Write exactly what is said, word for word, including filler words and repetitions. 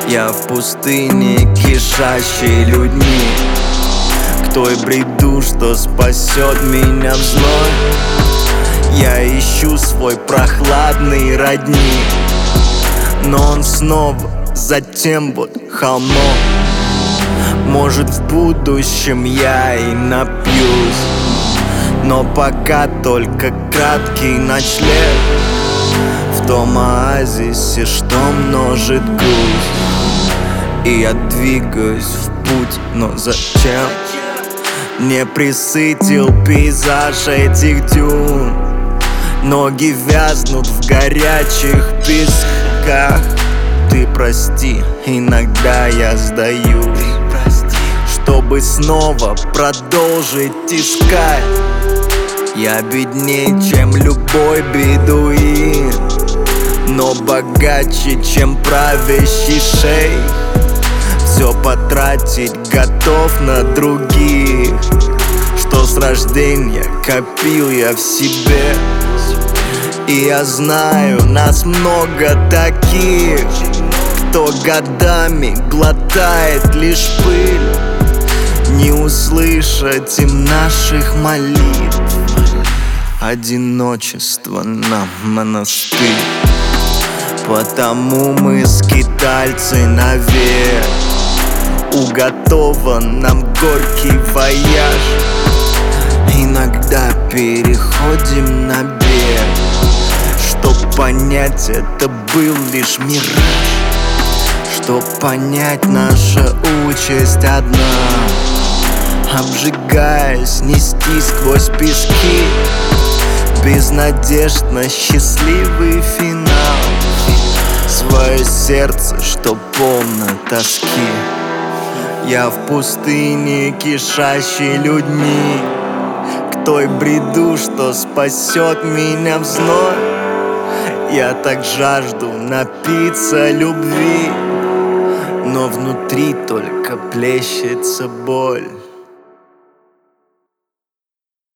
Я в пустыне, кишащей людьми, к той бреду, что спасет меня в зной. Я ищу свой прохладный родник, но он снова за тем вот холмом. Может, в будущем я и напьюсь, но пока только краткий ночлег в том оазисе, что множит грусть. И я двигаюсь в путь, но зачем? Не присытил пейзаж этих дюн, ноги вязнут в горячих песках. Ты прости, иногда я сдаюсь, чтобы снова продолжить искать. Я беднее, чем любой бедуин, но богаче, чем правящий шейх. Все потратить готов на других, что с рождения копил я в себе. И я знаю, нас много таких, кто годами глотает лишь пыль, не услышать им наших молитв. Одиночество нам монастырь, потому мы скитальцы навек. Уготован нам горький вояж, иногда переходим на берег, чтоб понять, это был лишь мираж. Чтоб понять, наша участь одна, обжигаясь, нести сквозь пески, без надежд на счастливый финал. Свое сердце, что полно тоски. Я в пустыне, кишащей людьми, к той бреду, что спасет меня в зной. Я так жажду напиться любви, но внутри только плещется боль.